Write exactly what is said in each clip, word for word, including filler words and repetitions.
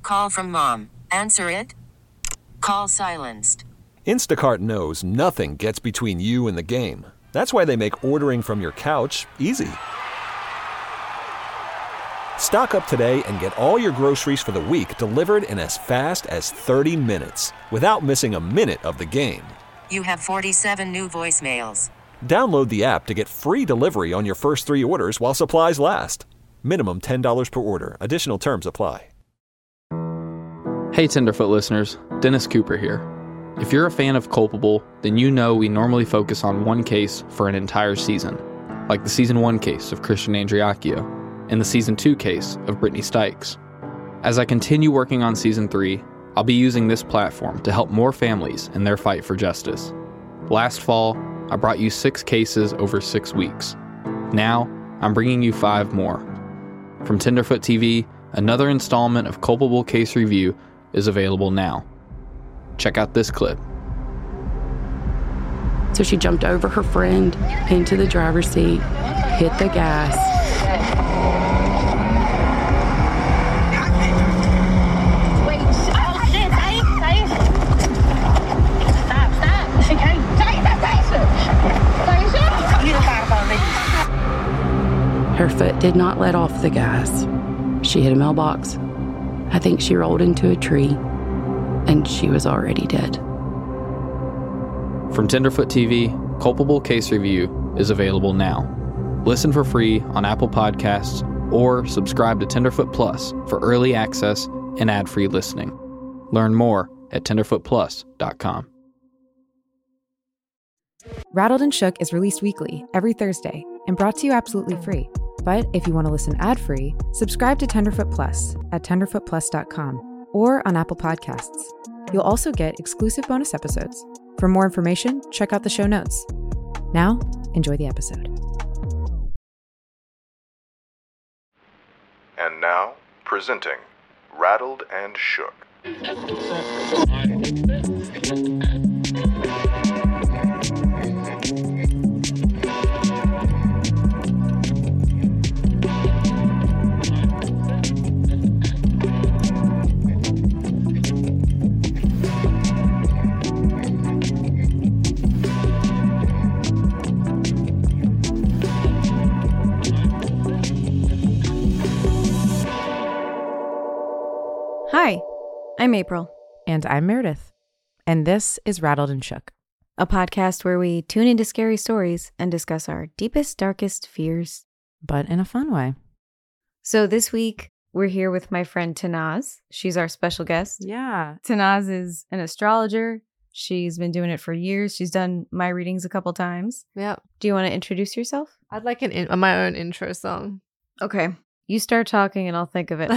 Call from mom. Answer it. Call silenced. Instacart knows nothing gets between you and the game. That's why they make ordering from your couch easy. Stock up today and get all your groceries for the week delivered in as fast as thirty minutes without missing a minute of the game. You have forty-seven new voicemails. Download the app to get free delivery on your first three orders while supplies last. Minimum ten dollars per order. Additional terms apply. Hey Tenderfoot listeners, Dennis Cooper here. If you're a fan of Culpable, then you know we normally focus on one case for an entire season, like the season one case of Christian Andreacchio and the season two case of Brittany Stykes. As I continue working on season three, I'll be using this platform to help more families in their fight for justice. Last fall, I brought you six cases over six weeks. Now, I'm bringing you five more. From Tenderfoot T V, another installment of Culpable Case Review is available now. Check out this clip. So she jumped over her friend into the driver's seat, hit the gas. Wait, oh shit, safe, safe. Stop, stop. Okay, safe, safe. Her foot did not let off the gas. She hit a mailbox. I think she rolled into a tree, and she was already dead. From Tenderfoot T V, Culpable Case Review is available now. Listen for free on Apple Podcasts or subscribe to Tenderfoot Plus for early access and ad-free listening. Learn more at tenderfoot plus dot com. Rattled and Shook is released weekly, every Thursday, and brought to you absolutely free. But if you want to listen ad-free, subscribe to Tenderfoot Plus at tenderfoot plus dot com or on Apple Podcasts. You'll also get exclusive bonus episodes. For more information, check out the show notes. Now, enjoy the episode. And now, presenting Rattled and Shook. Hi, I'm April. And I'm Meredith. And this is Rattled and Shook, A podcast where we tune into scary stories and discuss our deepest, darkest fears. but in a fun way. So this week, we're here with my friend Tanaz. She's our special guest. Yeah. Tanaz is an astrologer. She's been doing it for years. She's done my readings a couple times. Yeah. Do you want to introduce yourself? I'd like an in- my own intro song. Okay. You start talking and I'll think of it.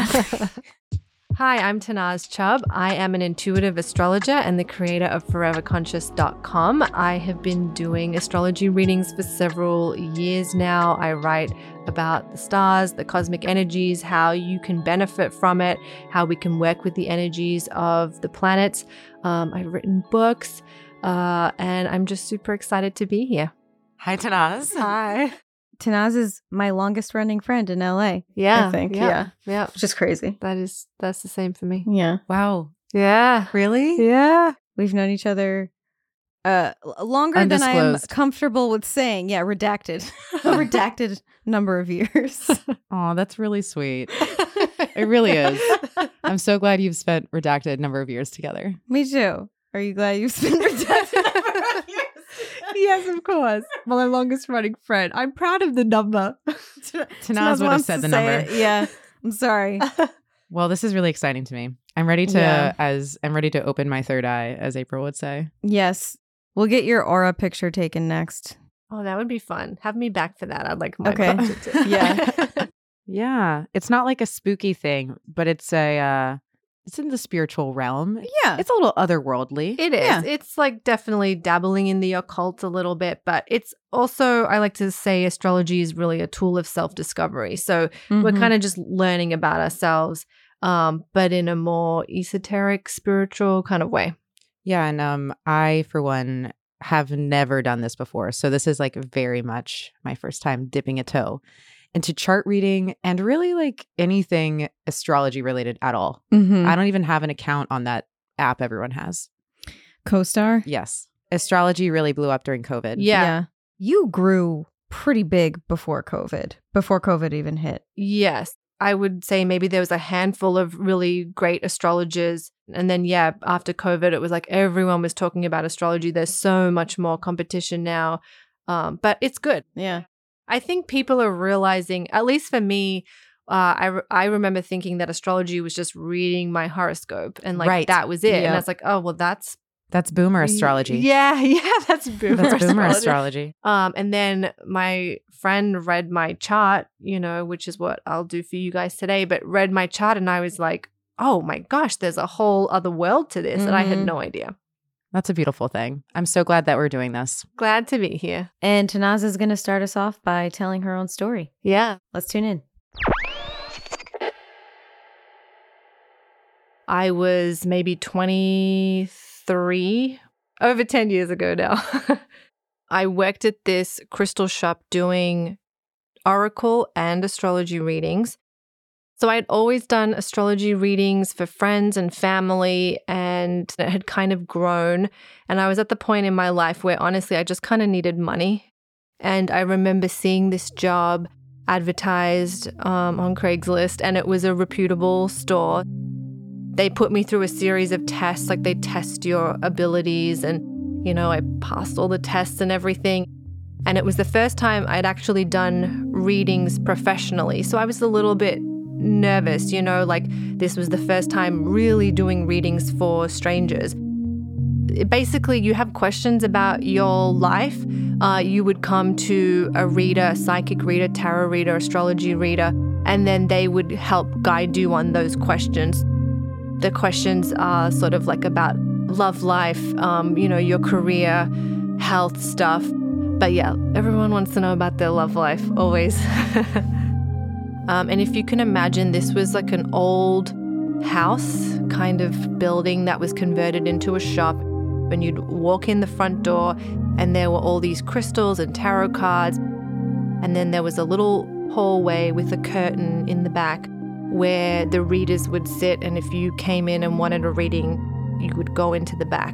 Hi, I'm Tanaz Chubb. I am an intuitive astrologer and the creator of forever conscious dot com. I have been doing astrology readings for several years now. I write about the stars, the cosmic energies, how you can benefit from it, how we can work with the energies of the planets. Um, I've written books, uh, and I'm just super excited to be here. Hi, Tanaz. Hi. Tanaz is my longest running friend in L A. Yeah. I think. Yeah. Yeah. Yeah. Which is crazy. That is, that's the same for me. Yeah. Wow. Yeah. Really? Yeah. We've known each other uh longer than I am Undisclosed. comfortable with saying. Yeah, redacted. A redacted number of years. Oh, that's really sweet. It really is. I'm so glad you've spent redacted number of years together. Me too. Are you glad you've spent redacted number of years? Yes, of course. My longest running friend. I'm proud of the number. Tanaz would have wants said to the say number. it. Yeah. I'm sorry. Well, this is really exciting to me. I'm ready to Yeah. as I'm ready to open my third eye, as April would say. Yes. We'll get your aura picture taken next. Oh, that would be fun. Have me back for that. I'd like my Okay. budget too. Yeah. Yeah. It's not like a spooky thing, but it's a uh it's in the spiritual realm. Yeah. It's a little otherworldly. It is. Yeah. It's like definitely dabbling in the occult a little bit, but it's also, I like to say astrology is really a tool of self-discovery. So we're Mhm. kind of just learning about ourselves, um, but in a more esoteric, spiritual kind of way. Yeah, and um I for one have never done this before. So this is like very much my first time dipping a toe into chart reading and really like anything astrology related at all. Mm-hmm. I don't even have an account on that app everyone has. CoStar? Yes. Astrology really blew up during COVID. Yeah. You grew pretty big before COVID, before COVID even hit. Yes. I would say maybe there was a handful of really great astrologers. And then, yeah, after COVID, it was like everyone was talking about astrology. There's so much more competition now. Um, but it's good. Yeah. I think people are realizing, at least for me, uh, I, re- I remember thinking that astrology was just reading my horoscope and like Right. that was it. Yep. And I was like, oh, well, that's That's boomer astrology. Yeah, yeah, that's boomer That's boomer astrology. astrology. Um, and then my friend read my chart, you know, which is what I'll do for you guys today, but read my chart and I was like, oh my gosh, there's a whole other world to this. Mm-hmm. And I had no idea. That's a beautiful thing. I'm so glad that we're doing this. Glad to be here. And Tanaz is going to start us off by telling her own story. Yeah. Let's tune in. I was maybe twenty-three, over ten years ago now. I worked at this crystal shop doing oracle and astrology readings. So I had always done astrology readings for friends and family, and it had kind of grown. And I was at the point in my life where honestly, I just kind of needed money. And I remember seeing this job advertised um, on Craigslist, and it was a reputable store. They put me through a series of tests, like they test your abilities, and, you know, I passed all the tests and everything. And it was the first time I'd actually done readings professionally. So I was a little bit nervous, you know, like this was the first time really doing readings for strangers. Basically, you have questions about your life. Uh, you would come to a reader, a psychic reader, tarot reader, astrology reader, and then they would help guide you on those questions. The questions are sort of like about love life, um, you know, your career, health stuff. But yeah, everyone wants to know about their love life, always. Um, and if you can imagine, this was like an old house kind of building that was converted into a shop. And you'd walk in the front door and there were all these crystals and tarot cards. And then there was a little hallway with a curtain in the back where the readers would sit. And if you came in and wanted a reading, you would go into the back.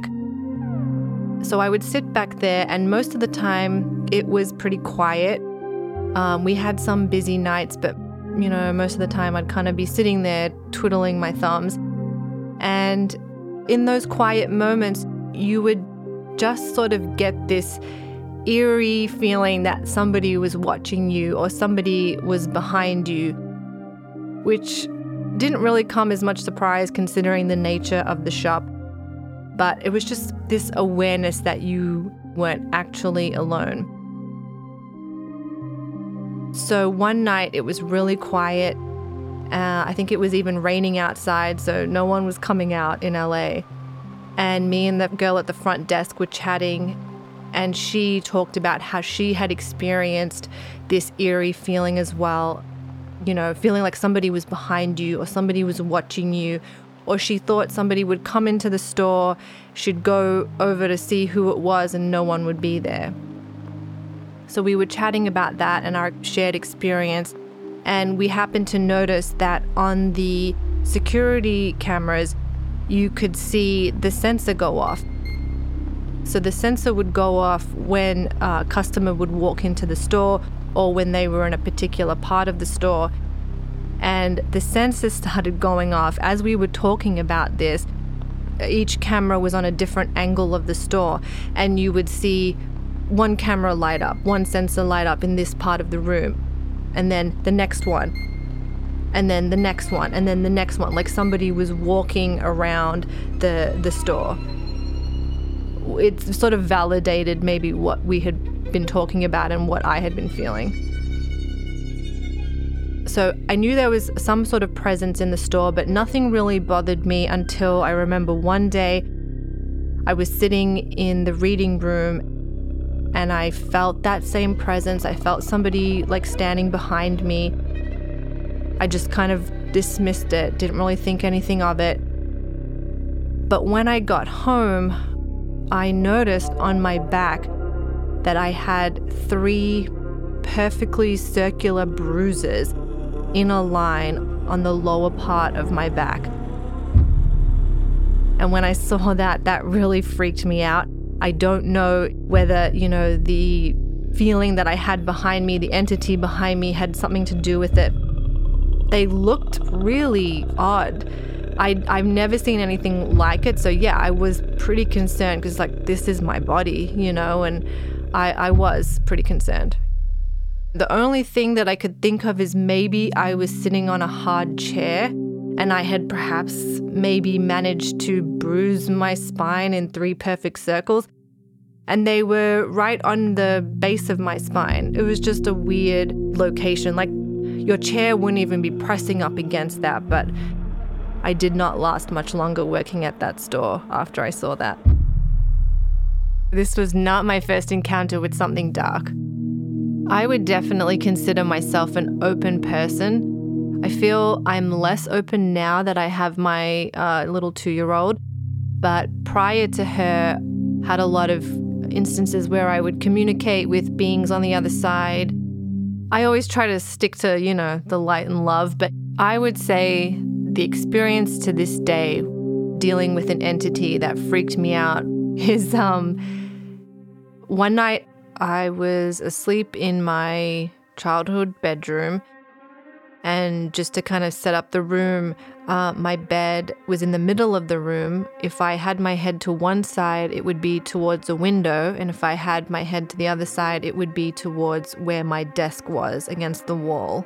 So I would sit back there, and most of the time it was pretty quiet. Um, we had some busy nights, but you know, most of the time I'd kind of be sitting there twiddling my thumbs. And in those quiet moments, you would just sort of get this eerie feeling that somebody was watching you or somebody was behind you, which didn't really come as much surprise considering the nature of the shop. But it was just this awareness that you weren't actually alone. So one night it was really quiet. Uh, I think it was even raining outside, so no one was coming out in L A. And me and the girl at the front desk were chatting, and she talked about how she had experienced this eerie feeling as well. You know, feeling like somebody was behind you or somebody was watching you, or she thought somebody would come into the store, she'd go over to see who it was and no one would be there. So we were chatting about that and our shared experience, and we happened to notice that on the security cameras, you could see the sensor go off. So the sensor would go off when a customer would walk into the store or when they were in a particular part of the store. And the sensor started going off as we were talking about this. Each camera was on a different angle of the store, and you would see one camera light up, one sensor light up in this part of the room, and then the next one, and then the next one, and then the next one, like somebody was walking around the the store. It sort of validated maybe what we had been talking about and what I had been feeling. So I knew there was some sort of presence in the store, but nothing really bothered me until I remember one day I was sitting in the reading room and I felt that same presence. I felt somebody like standing behind me. I just kind of dismissed it, didn't really think anything of it. But when I got home, I noticed on my back that I had three perfectly circular bruises in a line on the lower part of my back. And when I saw that, that really freaked me out. I don't know whether, you know, the feeling that I had behind me, the entity behind me, had something to do with it. They looked really odd. I, I've never seen anything like it. So yeah, I was pretty concerned because like, this is my body, you know, and I, I was pretty concerned. The only thing that I could think of is maybe I was sitting on a hard chair and I had perhaps maybe managed to bruise my spine in three perfect circles. And they were right on the base of my spine. It was just a weird location. Like your chair wouldn't even be pressing up against that, but I did not last much longer working at that store after I saw that. This was not my first encounter with something dark. I would definitely consider myself an open person. I feel I'm less open now that I have my uh, little two-year-old, but prior to her, had a lot of instances where I would communicate with beings on the other side. I always try to stick to, you know, the light and love, but I would say the experience to this day dealing with an entity that freaked me out is um, one night I was asleep in my childhood bedroom, and just to kind of set up the room, uh, my bed was in the middle of the room. If I had my head to one side, it would be towards a window, and if I had my head to the other side, it would be towards where my desk was, against the wall.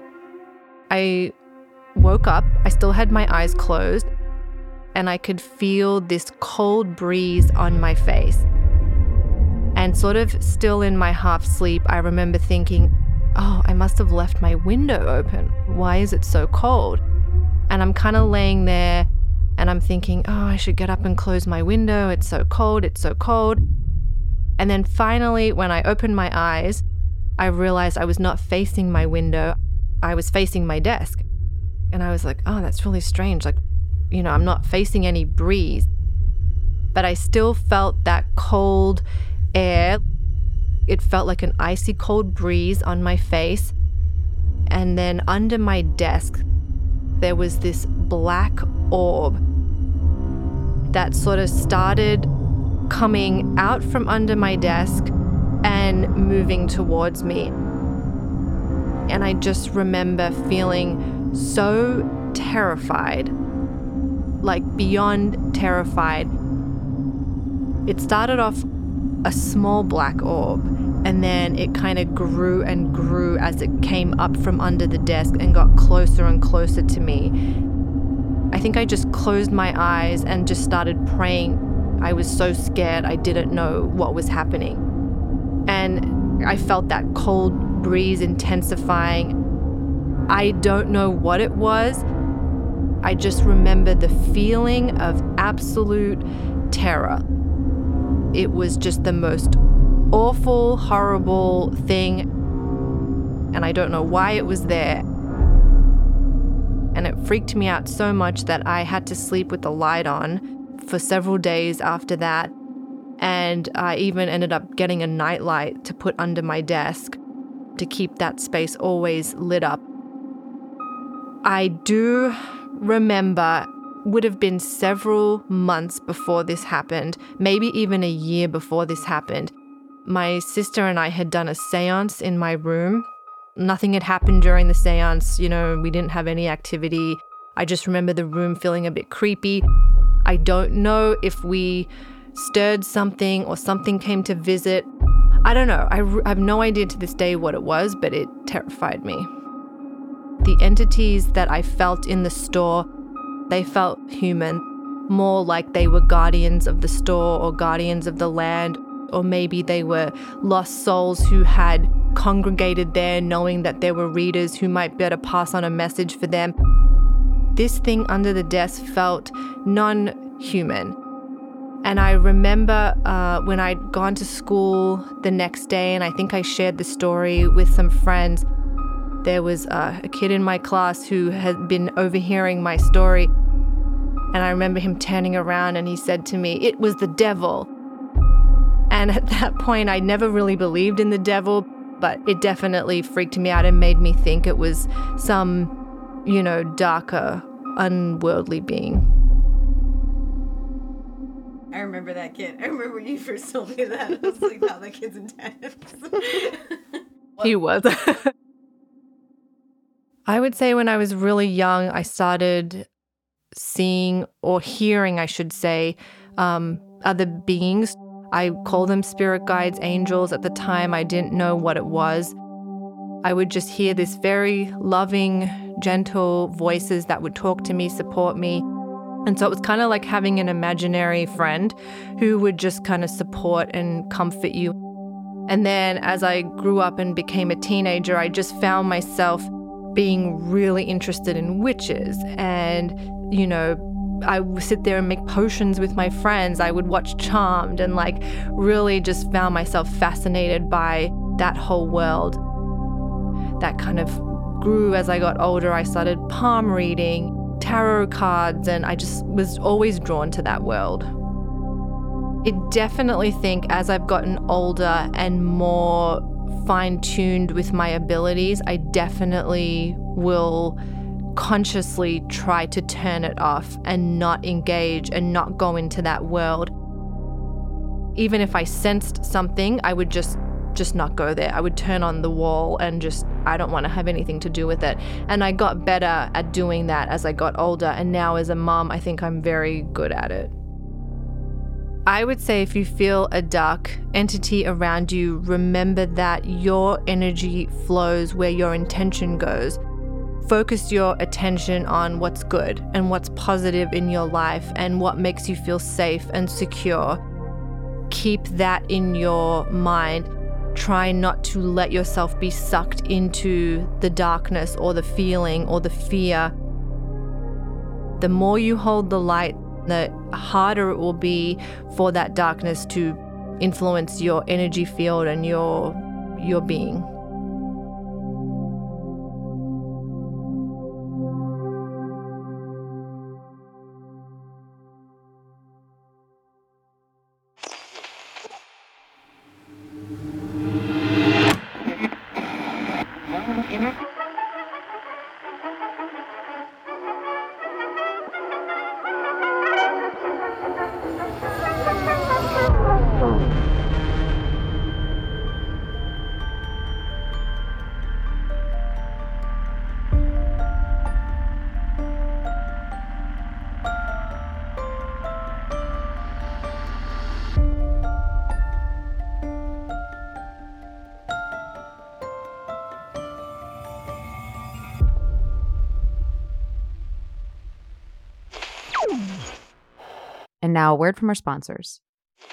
I woke up, I still had my eyes closed, and I could feel this cold breeze on my face. And sort of still in my half sleep, I remember thinking, oh, I must have left my window open. Why is it so cold? And I'm kind of laying there and I'm thinking, oh, I should get up and close my window. It's so cold, it's so cold. And then finally, when I opened my eyes, I realized I was not facing my window. I was facing my desk. And I was like, oh, that's really strange. Like, you know, I'm not facing any breeze. But I still felt that cold air. It felt like an icy cold breeze on my face. And then under my desk, there was this black orb that sort of started coming out from under my desk and moving towards me. And I just remember feeling so terrified, like beyond terrified. It started off a small black orb, and then it kind of grew and grew as it came up from under the desk and got closer and closer to me. I think I just closed my eyes and just started praying. I was so scared, I didn't know what was happening. And I felt that cold breeze intensifying. I don't know what it was. I just remember the feeling of absolute terror. It was just the most awful, horrible thing, and I don't know why it was there. And it freaked me out so much that I had to sleep with the light on for several days after that, and I even ended up getting a nightlight to put under my desk to keep that space always lit up. I do remember would have been several months before this happened, maybe even a year before this happened. My sister and I had done a seance in my room. Nothing had happened during the seance, you know, we didn't have any activity. I just remember the room feeling a bit creepy. I don't know if we stirred something or something came to visit. I don't know. I, r- I have no idea to this day what it was, but it terrified me. The entities that I felt in the store, they felt human, more like they were guardians of the store or guardians of the land, or maybe they were lost souls who had congregated there knowing that there were readers who might better pass on a message for them. This thing under the desk felt non-human. And I remember uh, when I'd gone to school the next day, and I think I shared the story with some friends, there was uh, a kid in my class who had been overhearing my story. And I remember him turning around and he said to me, "It was the devil." And at that point, I never really believed in the devil, but it definitely freaked me out and made me think it was some, you know, darker, unworldly being. I remember that kid. I remember when you first told me that. I was like, wow, that kid's intense. He was. I would say when I was really young, I started seeing or hearing, I should say, um, other beings. I call them spirit guides, angels. At the time, I didn't know what it was. I would just hear this very loving, gentle voices that would talk to me, support me. And so it was kind of like having an imaginary friend who would just kind of support and comfort you. And then as I grew up and became a teenager, I just found myself being really interested in witches. And, you know, I would sit there and make potions with my friends. I would watch Charmed and like really just found myself fascinated by that whole world. That kind of grew as I got older. I started palm reading, tarot cards, and I just was always drawn to that world. I definitely think as I've gotten older and more fine-tuned with my abilities, I definitely will consciously try to turn it off and not engage and not go into that world. Even if I sensed something, I would just just not go there. I would turn on the wall and just, I don't want to have anything to do with it. And I got better at doing that as I got older. And now as a mom, I think I'm very good at it. I would say if you feel a dark entity around you, remember that your energy flows where your intention goes. Focus your attention on what's good and what's positive in your life and what makes you feel safe and secure. Keep that in your mind. Try not to let yourself be sucked into the darkness or the feeling or the fear. The more you hold the light, the harder it will be for that darkness to influence your energy field and your your being. And now a word from our sponsors.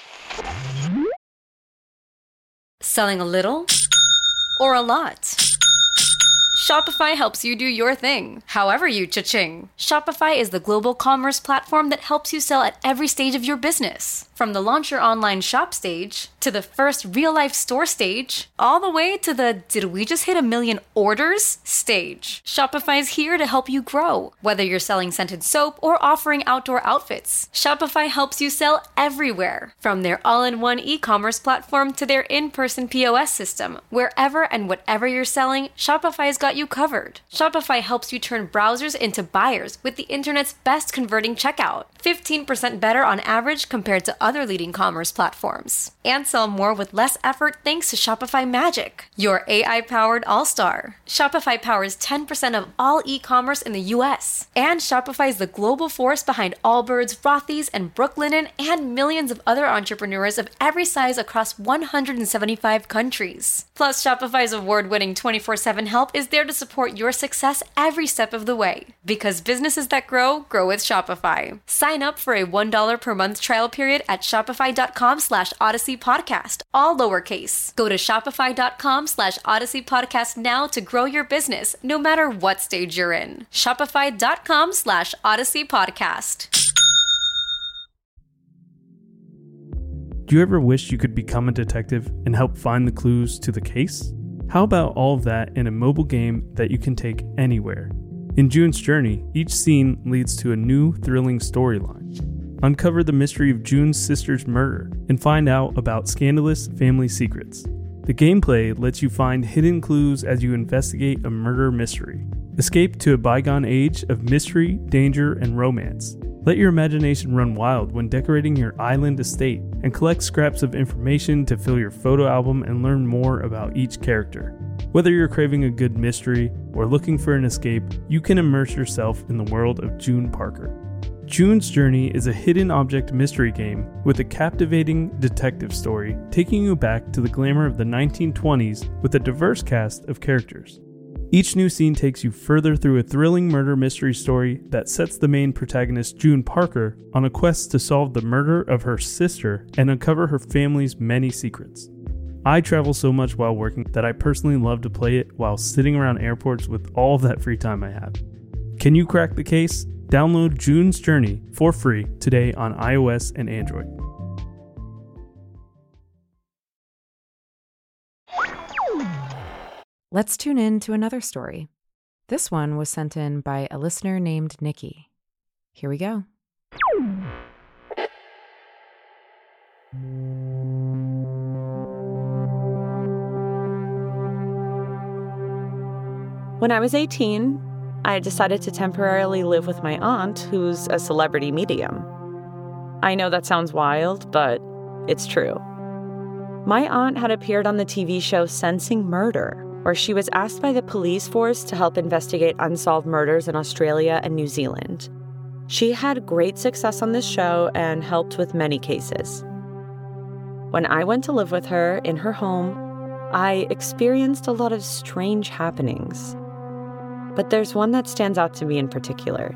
Selling a little or a lot? Shopify helps you do your thing, however you cha-ching. Shopify is the global commerce platform that helps you sell at every stage of your business. From the launch your online shop stage, to the first real-life store stage, all the way to the did we just hit a million orders stage. Shopify's here to help you grow. Whether you're selling scented soap or offering outdoor outfits, Shopify helps you sell everywhere. From their all-in-one e-commerce platform to their in-person P O S system, wherever and whatever you're selling, Shopify's got you covered. Shopify helps you turn browsers into buyers with the internet's best converting checkout. fifteen percent better on average compared to other leading commerce platforms. And sell more with less effort thanks to Shopify Magic, your A I-powered all-star. Shopify powers ten percent of all e-commerce in the U S. And Shopify is the global force behind Allbirds, Rothy's, and Brooklinen, and millions of other entrepreneurs of every size across one hundred seventy-five countries. Plus, Shopify's award-winning twenty-four seven help is there to support your success every step of the way. Because businesses that grow, grow with Shopify. Sign up for a one dollar per month trial period at shopify.com slash Odyssey Podcast, all lowercase. Go to shopify.com slash Odyssey Podcast now to grow your business, no matter what stage you're in. Shopify.com slash Odyssey Podcast. Do you ever wish you could become a detective and help find the clues to the case? How about all of that in a mobile game that you can take anywhere? In June's Journey, each scene leads to a new, thrilling storyline. Uncover the mystery of June's sister's murder and find out about scandalous family secrets. The gameplay lets you find hidden clues as you investigate a murder mystery. Escape to a bygone age of mystery, danger, and romance. Let your imagination run wild when decorating your island estate, and collect scraps of information to fill your photo album and learn more about each character. Whether you're craving a good mystery or looking for an escape, you can immerse yourself in the world of June Parker. June's Journey is a hidden object mystery game with a captivating detective story taking you back to the glamour of the nineteen twenties with a diverse cast of characters. Each new scene takes you further through a thrilling murder mystery story that sets the main protagonist, June Parker, on a quest to solve the murder of her sister and uncover her family's many secrets. I travel so much while working that I personally love to play it while sitting around airports with all of that free time I have. Can you crack the case? Download June's Journey for free today on iOS and Android. Let's tune in to another story. This one was sent in by a listener named Nikki. Here we go. When I was eighteen, I decided to temporarily live with my aunt, who's a celebrity medium. I know that sounds wild, but it's true. My aunt had appeared on the T V show Sensing Murder, where she was asked by the police force to help investigate unsolved murders in Australia and New Zealand. She had great success on this show and helped with many cases. When I went to live with her in her home, I experienced a lot of strange happenings. But there's one that stands out to me in particular.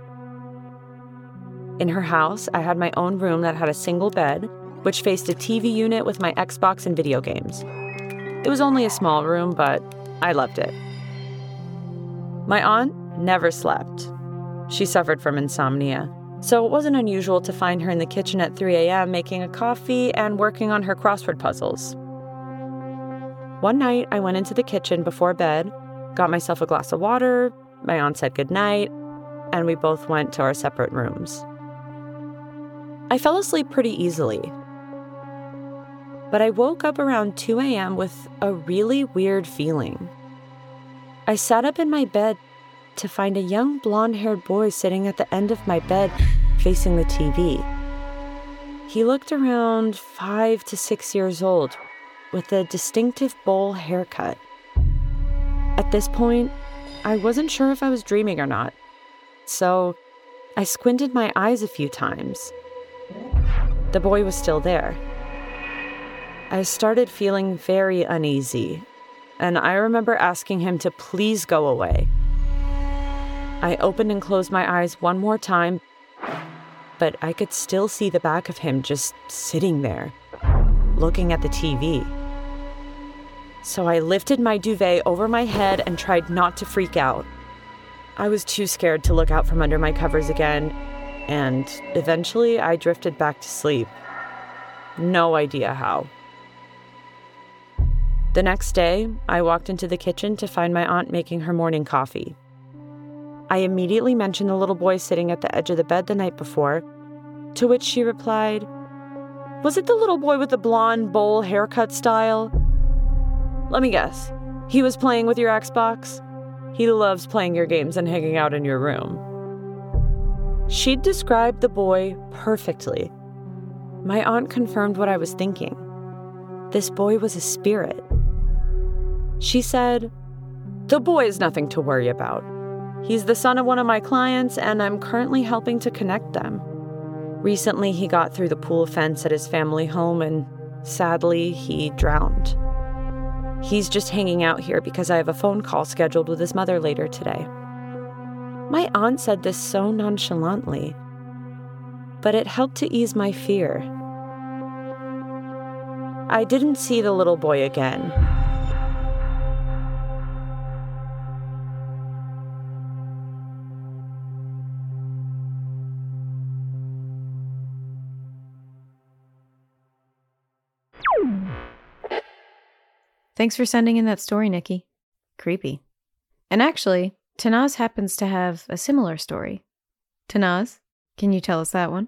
In her house, I had my own room that had a single bed, which faced a T V unit with my Xbox and video games. It was only a small room, but I loved it. My aunt never slept. She suffered from insomnia, so it wasn't unusual to find her in the kitchen at three a.m. making a coffee and working on her crossword puzzles. One night, I went into the kitchen before bed, got myself a glass of water, my aunt said goodnight, and we both went to our separate rooms. I fell asleep pretty easily, but I woke up around two a.m. with a really weird feeling. I sat up in my bed to find a young blonde-haired boy sitting at the end of my bed facing the T V. He looked around five to six years old with a distinctive bowl haircut. At this point, I wasn't sure if I was dreaming or not, so I squinted my eyes a few times. The boy was still there. I started feeling very uneasy, and I remember asking him to please go away. I opened and closed my eyes one more time, but I could still see the back of him just sitting there, looking at the T V. So I lifted my duvet over my head and tried not to freak out. I was too scared to look out from under my covers again, and eventually I drifted back to sleep. No idea how. The next day, I walked into the kitchen to find my aunt making her morning coffee. I immediately mentioned the little boy sitting at the edge of the bed the night before, to which she replied, "Was it the little boy with the blonde bowl haircut style? Let me guess. He was playing with your Xbox? He loves playing your games and hanging out in your room." She'd described the boy perfectly. My aunt confirmed what I was thinking. This boy was a spirit. She said, "The boy is nothing to worry about. He's the son of one of my clients, and I'm currently helping to connect them. Recently, he got through the pool fence at his family home, and sadly, he drowned. He's just hanging out here because I have a phone call scheduled with his mother later today." My aunt said this so nonchalantly, but it helped to ease my fear. I didn't see the little boy again. Thanks for sending in that story, Nikki. Creepy. And actually, Tanaz happens to have a similar story. Tanaz, can you tell us that one?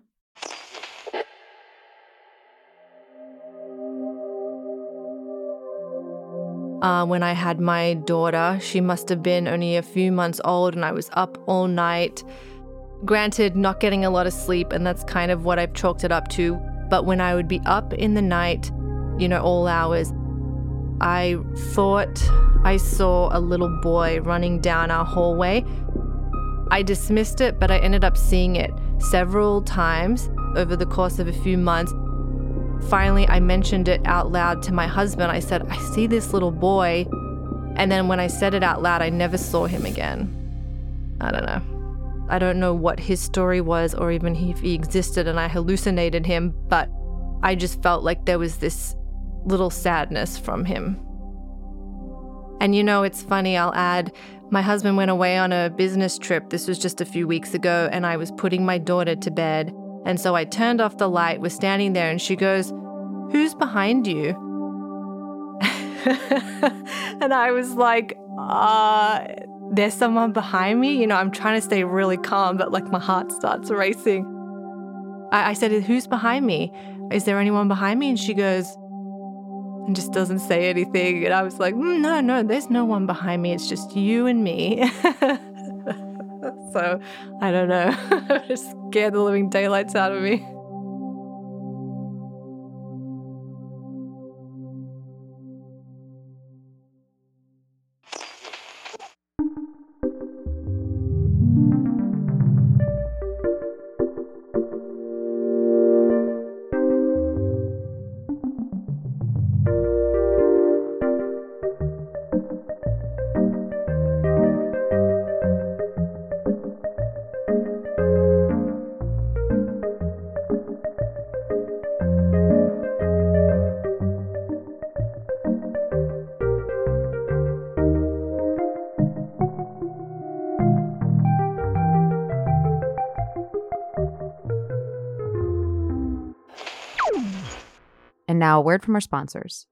uh, when I had my daughter. She must have been only a few months old, and I was up all night. Granted, not getting a lot of sleep, and that's kind of what I've chalked it up to. But when I would be up in the night, you know, all hours, I thought I saw a little boy running down our hallway. I dismissed it, but I ended up seeing it several times over the course of a few months. Finally, I mentioned it out loud to my husband. I said, I see this little boy. And then when I said it out loud, I never saw him again. I don't know. I don't know what his story was or even if he existed and I hallucinated him, but I just felt like there was this little sadness from him. And you know, it's funny, I'll add, my husband went away on a business trip. This was just a few weeks ago, and I was putting my daughter to bed. And so I turned off the light, was standing there, and she goes, "Who's behind you?" And I was like, uh, there's someone behind me? You know, I'm trying to stay really calm, but like my heart starts racing. I, I said, "Who's behind me? Is there anyone behind me?" And she goes, and just doesn't say anything. And I was like, mm, no, no, there's no one behind me. It's just you and me. So, I don't know. It just scared the living daylights out of me. And now a word from our sponsors.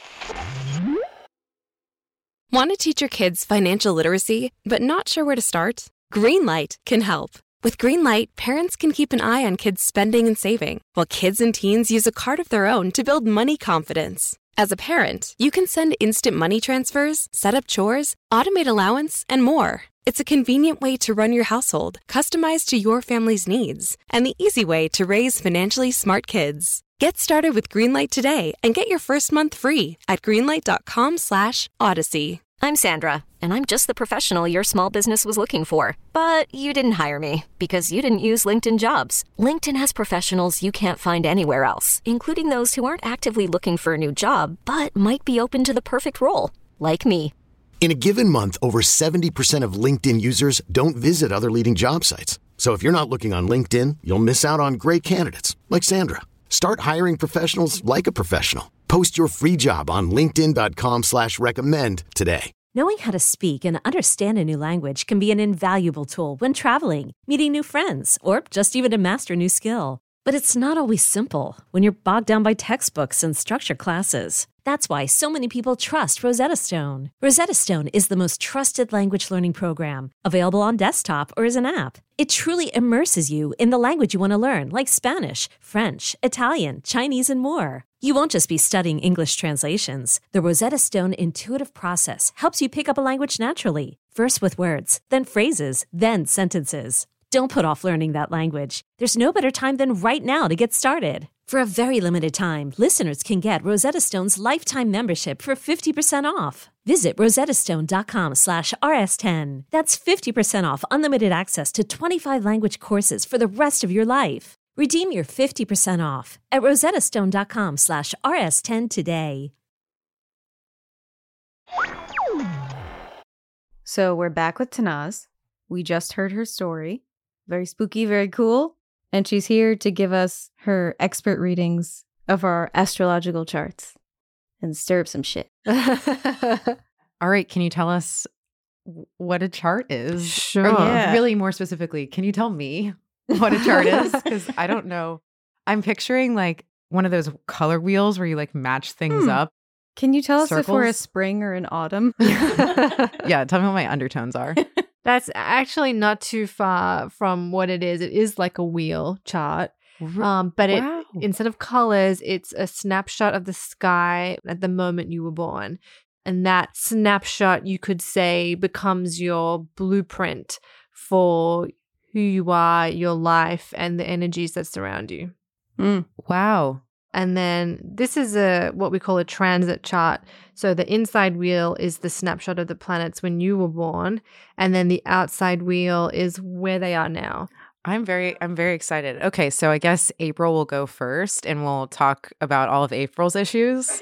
Want to teach your kids financial literacy, but not sure where to start? Greenlight can help. With Greenlight, parents can keep an eye on kids' spending and saving, while kids and teens use a card of their own to build money confidence. As a parent, you can send instant money transfers, set up chores, automate allowance, and more. It's a convenient way to run your household, customized to your family's needs, and the easy way to raise financially smart kids. Get started with Greenlight today and get your first month free at greenlight.com slash odyssey. I'm Sandra, and I'm just the professional your small business was looking for. But you didn't hire me because you didn't use LinkedIn Jobs. LinkedIn has professionals you can't find anywhere else, including those who aren't actively looking for a new job, but might be open to the perfect role, like me. In a given month, over seventy percent of LinkedIn users don't visit other leading job sites. So if you're not looking on LinkedIn, you'll miss out on great candidates like Sandra. Start hiring professionals like a professional. Post your free job on linkedin.com slash recommend today. Knowing how to speak and understand a new language can be an invaluable tool when traveling, meeting new friends, or just even to master a new skill. But it's not always simple when you're bogged down by textbooks and structured classes. That's why so many people trust Rosetta Stone. Rosetta Stone is the most trusted language learning program, available on desktop or as an app. It truly immerses you in the language you want to learn, like Spanish, French, Italian, Chinese, and more. You won't just be studying English translations. The Rosetta Stone intuitive process helps you pick up a language naturally, first with words, then phrases, then sentences. Don't put off learning that language. There's no better time than right now to get started. For a very limited time, listeners can get Rosetta Stone's lifetime membership for fifty percent off. Visit rosettastone.com slash rs10. That's fifty percent off unlimited access to twenty-five language courses for the rest of your life. Redeem your fifty percent off at rosettastone.com slash rs10 today. So we're back with Tanaz. We just heard her story. Very spooky, very cool. And she's here to give us her expert readings of our astrological charts and stir up some shit. All right, can you tell us what a chart is? Sure. Or, Yeah. Really, more specifically, can you tell me what a chart is? Because I don't know. I'm picturing like one of those color wheels where you like match things Hmm. up. Can you tell us if we're a Circles? spring or an autumn? Yeah, tell me what my undertones are. That's actually not too far from what it is. It is like a wheel chart. Um, but it Wow. instead of colors, it's a snapshot of the sky at the moment you were born. And that snapshot, you could say, becomes your blueprint for who you are, your life, and the energies that surround you. Mm. Wow. And then this is a what we call a transit chart. So the inside wheel is the snapshot of the planets when you were born, and then the outside wheel is where they are now. I'm very I'm very excited. Okay, so I guess April will go first and we'll talk about all of April's issues.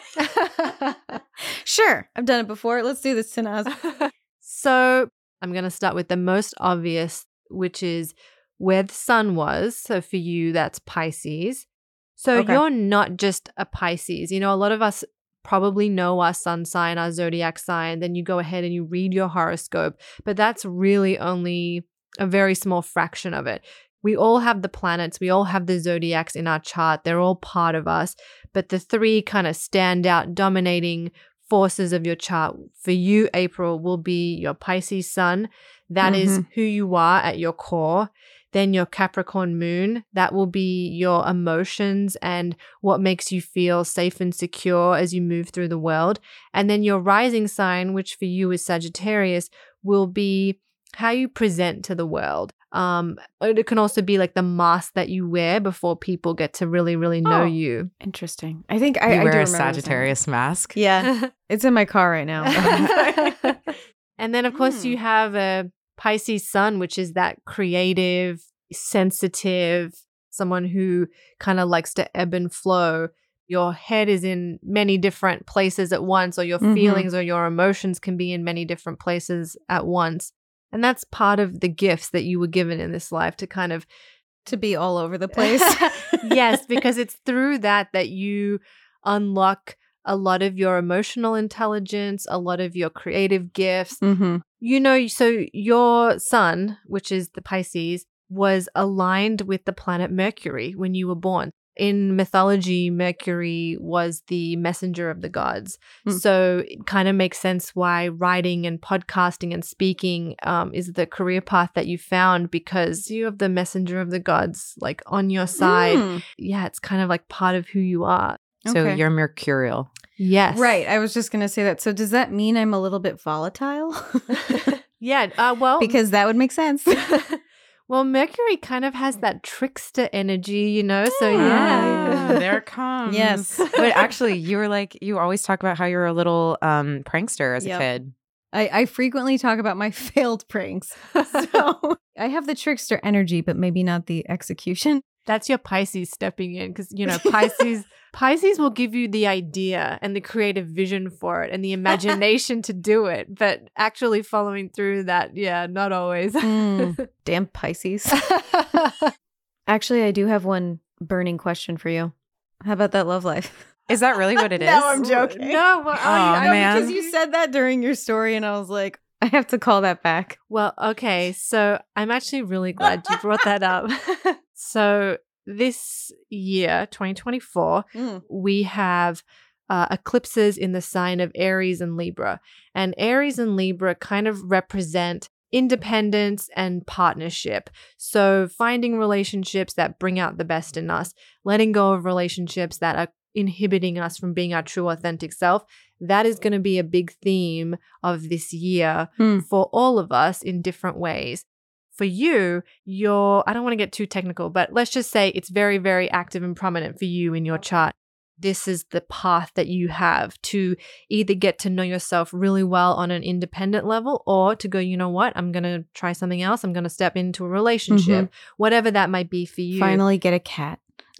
Sure. I've done it before. Let's do this, Tanaz. So I'm going to start with the most obvious, which is where the sun was. So for you, that's Pisces. So Okay. you're not just a Pisces. You know, a lot of us probably know our sun sign, our zodiac sign. Then you go ahead and you read your horoscope. But that's really only a very small fraction of it. We all have the planets. We all have the zodiacs in our chart. They're all part of us. But the three kind of stand out dominating forces of your chart for you, April, will be your Pisces sun. That is Mhm. who you are at your core. Then your Capricorn moon, that will be your emotions and what makes you feel safe and secure as you move through the world. And then your rising sign, which for you is Sagittarius, will be how you present to the world. Um, it can also be like the mask that you wear before people get to really, really know Oh. you. Interesting. I think I, You I wear do a remember this now. Sagittarius mask. Yeah. It's in my car right now. And then, of course, you have a Pisces sun, which is that creative, sensitive, someone who kind of likes to ebb and flow. Your head is in many different places at once, or your Mhm. feelings or your emotions can be in many different places at once. And that's part of the gifts that you were given in this life to kind of to be all over the place. Yes, because it's through that that you unlock a lot of your emotional intelligence, a lot of your creative gifts. Mm-hmm. You know, so your sun, which is the Pisces, was aligned with the planet Mercury when you were born. In mythology, Mercury was the messenger of the gods. Mm. So it kind of makes sense why writing and podcasting and speaking um, is the career path that you found, because you have the messenger of the gods like on your side. Mm. Yeah, it's kind of like part of who you are. So Okay. you're mercurial. Yes. Right. I was just going to say that. So does that mean I'm a little bit volatile? Yeah. Uh, well, because that would make sense. well, Mercury kind of has that trickster energy, you know? So, Ah, yeah. there it comes. Yes. But actually, you were like, you always talk about how you were a little um, prankster as Yep. a kid. I, I frequently talk about my failed pranks. So I have the trickster energy, but maybe not the execution. That's your Pisces stepping in, because, you know, Pisces Pisces will give you the idea and the creative vision for it and the imagination to do it. But actually following through that, yeah, not always. Mm, damn Pisces. Actually, I do have one burning question for you. How about that love life? Is that really what it is? No, I'm joking. No, well, Oh, I know, man. because you said that during your story, and I was like, I have to call that back. Well, okay. So I'm actually really glad you brought that up. So this year, twenty twenty-four, Mm. we have uh, eclipses in the sign of Aries and Libra. And Aries and Libra kind of represent independence and partnership. So finding relationships that bring out the best in us, letting go of relationships that are inhibiting us from being our true authentic self. That is going to be a big theme of this year Hmm. for all of us in different ways. For you, you're, I don't want to get too technical, but let's just say it's very, very active and prominent for you in your chart. This is the path that you have to either get to know yourself really well on an independent level, or to go, you know what, I'm going to try something else. I'm going to step into a relationship, whatever that might be for you. Finally get a cat.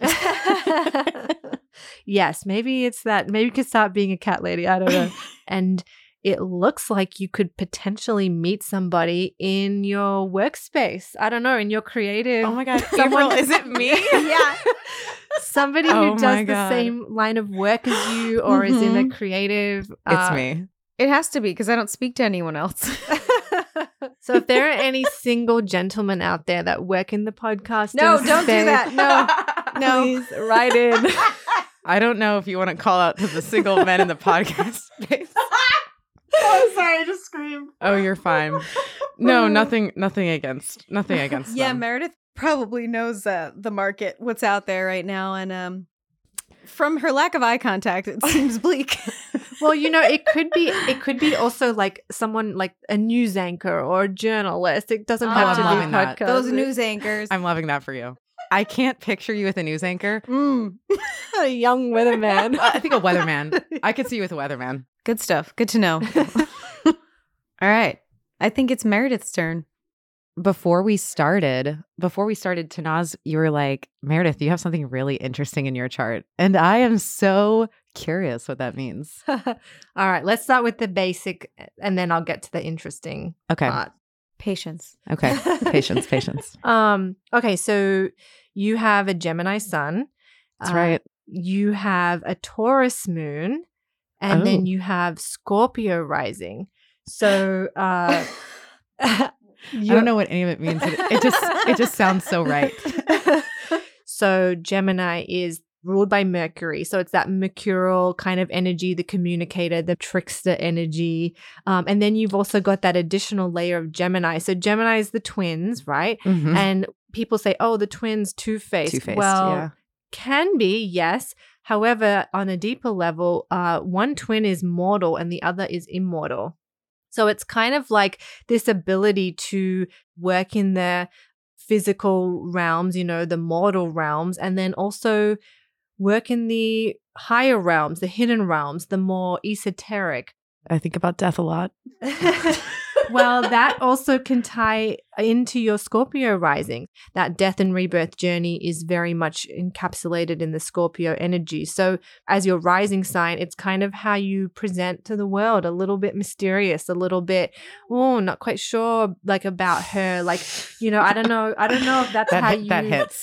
Yes, maybe it's that. Maybe you could start being a cat lady. I don't know. And it looks like you could potentially meet somebody in your workspace. I don't know, in your creative. Oh my God, someone- April, is it me? Yeah. Somebody Oh who my does the God. same line of work as you, or is in a Mhm. creative. It's uh, me. It has to be, because I don't speak to anyone else. So if there are any single gentlemen out there that work in the podcast, No, don't do that. No, no. Please write in. I don't know if you want to call out to the single men in the podcast space. Oh, sorry, I just screamed. Oh, you're fine. No, nothing, nothing against, nothing against Yeah, them. Meredith probably knows uh, the market, what's out there right now, and um, from her lack of eye contact, it seems bleak. Well, you know, it could be it could be also like someone like a news anchor or a journalist. It doesn't Oh, have I'm to loving be that. podcast. Those news anchors. I'm loving that for you. I can't picture you with a news anchor. Mm. A young weatherman. I think a weatherman. I could see you with a weatherman. Good stuff. Good to know. All right. I think it's Meredith's turn. Before we started, before we started, Tanaz, you were like, Meredith, you have something really interesting in your chart. And I am so curious what that means. All right, let's start with the basic and then I'll get to the interesting Okay. part. Patience. Okay. Patience, patience. Um, okay, so you have a Gemini sun. That's Uh, right. You have a Taurus moon, and Oh. then you have Scorpio rising. So uh I don't know what any of it means. It, it just it just sounds so right. So Gemini is ruled by Mercury. So it's that mercurial kind of energy, the communicator, the trickster energy. Um, and then you've also got that additional layer of Gemini. So Gemini is the twins, right? Mhm. And people say, oh, the twins two-faced. Two-faced, well, yeah. can be, yes. However, on a deeper level, uh, one twin is mortal and the other is immortal. So it's kind of like this ability to work in the physical realms, you know, the mortal realms, and then also work in the higher realms, the hidden realms, the more esoteric. I think about death a lot. Well, that also can tie into your Scorpio rising. That death and rebirth journey is very much encapsulated in the Scorpio energy. So as your rising sign, it's kind of how you present to the world, a little bit mysterious, a little bit, oh, not quite sure like about her. Like, you know, I don't know. I don't know if that's That how hit- you. that hits.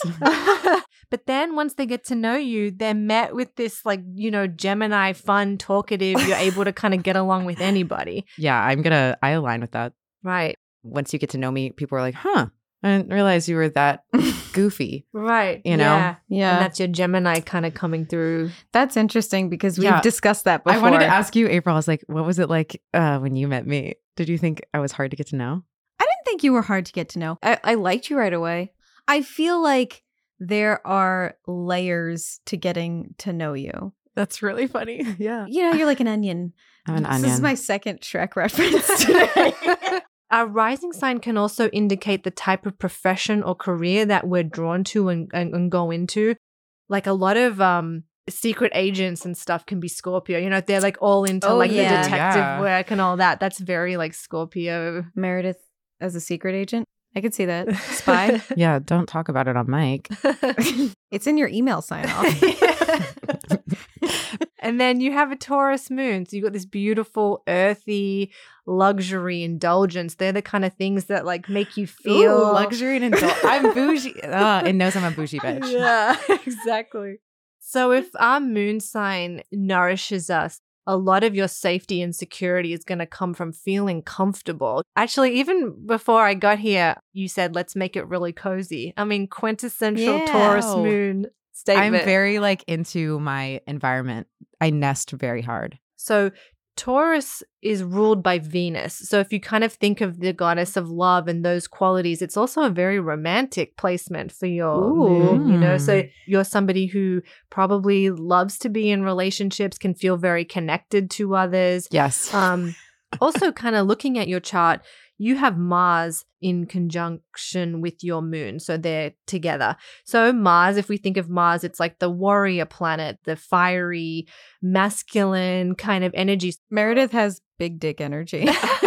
But then once they get to know you, they're met with this like, you know, Gemini, fun, talkative. You're able to kind of get along with anybody. Yeah, I'm gonna I align with that. Right. Once you get to know me, people are like, huh, I didn't realize you were that goofy. Right. You know? Yeah. Yeah. And that's your Gemini kind of coming through. That's interesting because we've Yeah. discussed that before. I wanted to ask you, April, I was like, what was it like uh, when you met me? Did you think I was hard to get to know? I didn't think you were hard to get to know. I, I liked you right away. I feel like there are layers to getting to know you. That's really funny. Yeah. You know, you're like an onion. I'm an this onion. is my second Shrek reference today. Our rising sign can also indicate the type of profession or career that we're drawn to and, and, and go into. Like a lot of um, secret agents and stuff can be Scorpio. You know, they're like all into Oh, like yeah. the detective Yeah. work and all that. That's very like Scorpio. Meredith as a secret agent. I could see that. Spy. Yeah, don't talk about it on mic. It's in your email sign off. And then you have a Taurus moon. So you got this beautiful, earthy luxury, indulgence. They're the kind of things that like make you feel Ooh, luxury and indulgence. I'm bougie. Uh, it knows I'm a bougie bitch. Yeah, exactly. So if our moon sign nourishes us, a lot of your safety and security is going to come from feeling comfortable. Actually, even before I got here, you said, let's make it really cozy. I mean, quintessential Yeah. Taurus Oh. moon statement. I'm very like into my environment. I nest very hard. So Taurus is ruled by Venus. So if you kind of think of the goddess of love and those qualities, it's also a very romantic placement for your moon, you know? So you're somebody who probably loves to be in relationships, can feel very connected to others. Yes. Um, also kind of looking at your chart, you have Mars in conjunction with your moon. So they're together. So Mars, if we think of Mars, it's like the warrior planet, the fiery, masculine kind of energy. Meredith has big dick energy.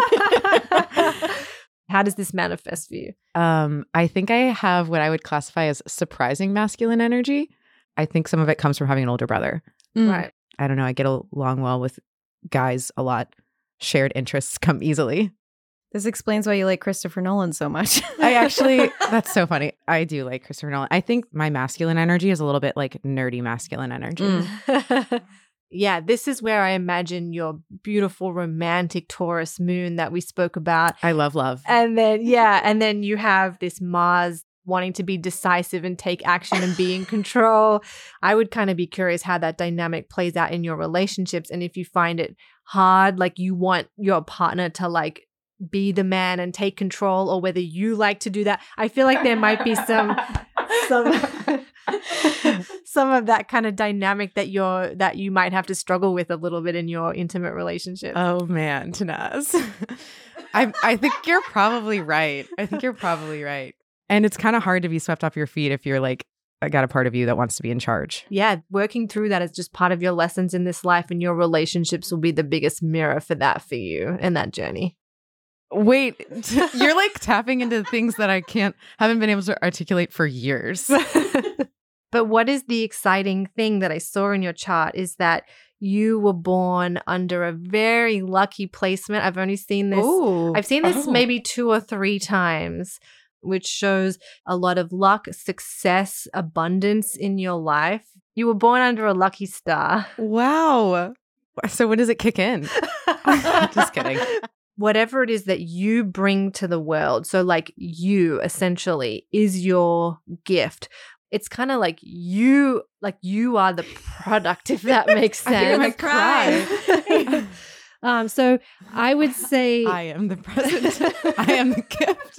How does this manifest for you? Um, I think I have what I would classify as surprising masculine energy. I think some of it comes from having an older brother. Mm. Right. I don't know. I get along well with guys a lot. Shared interests come easily. This explains why you like Christopher Nolan so much. I actually, that's so funny. I do like Christopher Nolan. I think my masculine energy is a little bit like nerdy masculine energy. Mm. Yeah, this is where I imagine your beautiful romantic Taurus moon that we spoke about. I love love. And then, yeah, and then you have this Mars wanting to be decisive and take action and be in control. I would kind of be curious how that dynamic plays out in your relationships. And if you find it hard, like you want your partner to like be the man and take control, or whether you like to do that. I feel like there might be some some some of that kind of dynamic that you're that you might have to struggle with a little bit in your intimate relationship? Oh man, Tanaz. I I think you're probably right. I think you're probably right. And it's kind of hard to be swept off your feet if you're like, I got a part of you that wants to be in charge. Yeah, working through that is just part of your lessons in this life, and your relationships will be the biggest mirror for that for you in that journey. Wait, you're like tapping into things that I can't, haven't been able to articulate for years. But what is the exciting thing that I saw in your chart is that you were born under a very lucky placement. I've only seen this, Ooh. I've seen this Oh. maybe two or three times, which shows a lot of luck, success, abundance in your life. You were born under a lucky star. Wow. So when does it kick in? Just kidding. Whatever it is that you bring to the world, so like you essentially is your gift. It's kind of like you, like you are the product, if that makes sense. I think I might cry. um, so I would say I am the present. I am the gift.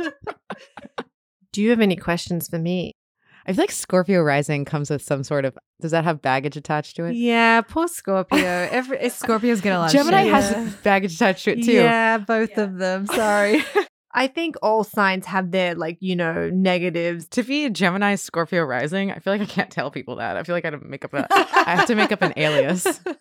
Do you have any questions for me? I feel like Scorpio rising comes with some sort of, does that have baggage attached to it? Yeah, poor Scorpio. Every Scorpios get a lot Gemini of shit. has Yeah. baggage attached to it too. Yeah, both of them. Sorry. I think all signs have their, like, you know, negatives. To be a Gemini Scorpio rising, I feel like I can't tell people that. I feel like I have to make up a, I have to make up an alias.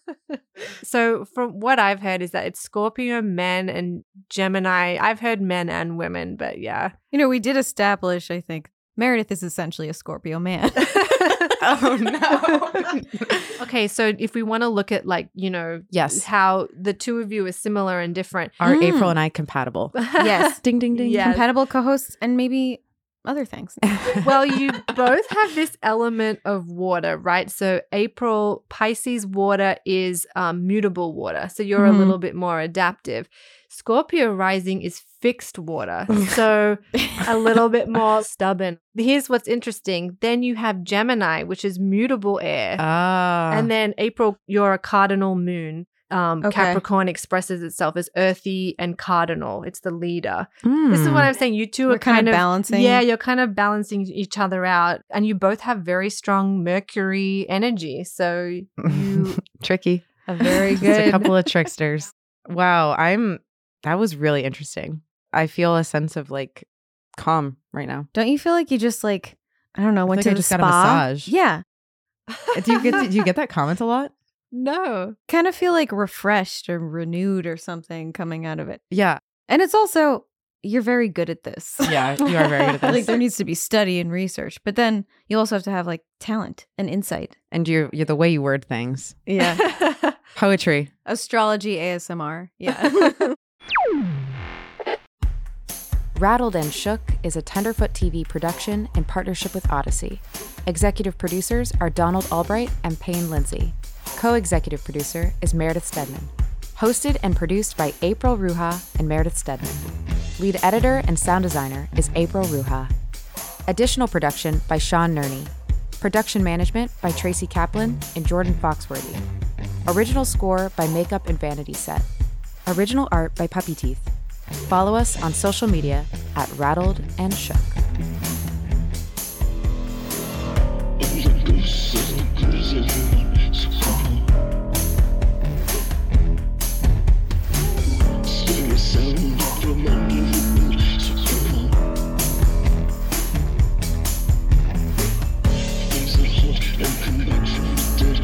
So from what I've heard is that it's Scorpio men and Gemini. I've heard men and women, but yeah. You know, we did establish, I think, Meredith is essentially a Scorpio man. Oh, no. Okay, so if we want to look at, like, you know, Yes. how the two of you are similar and different. Are Mm. April and I compatible? Yes. Ding, ding, ding. Yeah. Compatible co-hosts and maybe other things. Well, you both have this element of water, right? So April, Pisces water is um, mutable water. So you're Mhm. a little bit more adaptive. Scorpio rising is fixed water. So a little bit more stubborn. Here's what's interesting. Then you have Gemini, which is mutable air. Ah. And then April, you're a cardinal moon. Um, Okay. Capricorn expresses itself as earthy and cardinal. It's the leader. Mm. This is what I'm saying. You two We're are kind, kind of of balancing. Yeah, you're kind of balancing each other out, and you both have very strong Mercury energy. So you Tricky. are very Just good. a couple of tricksters. Wow. I'm, that was really interesting. I feel a sense of like calm right now. Don't you feel like you just like, I don't know, went like to I the just spa? got a massage. Yeah. Do you get do you get that comment a lot? No. Kind of feel like refreshed or renewed or something coming out of it. Yeah. And it's also, you're very good at this. Yeah, you are very good at this. Like there needs to be study and research, but then you also have to have like talent and insight. And you're you're the way you word things. Yeah. Poetry. Astrology A S M R. Yeah. Rattled and Shook is a Tenderfoot T V production in partnership with Odyssey. Executive producers are Donald Albright and Payne Lindsay. Co-executive producer is Meredith Stedman. Hosted and produced by April Ruha and Meredith Stedman. Lead editor and sound designer is April Ruha. Additional production by Sean Nerney. Production management by Tracy Kaplan and Jordan Foxworthy. Original score by Makeup and Vanity Set. Original art by Puppy Teeth. Follow us on social media at Rattled and Shook. There's a hot and connection.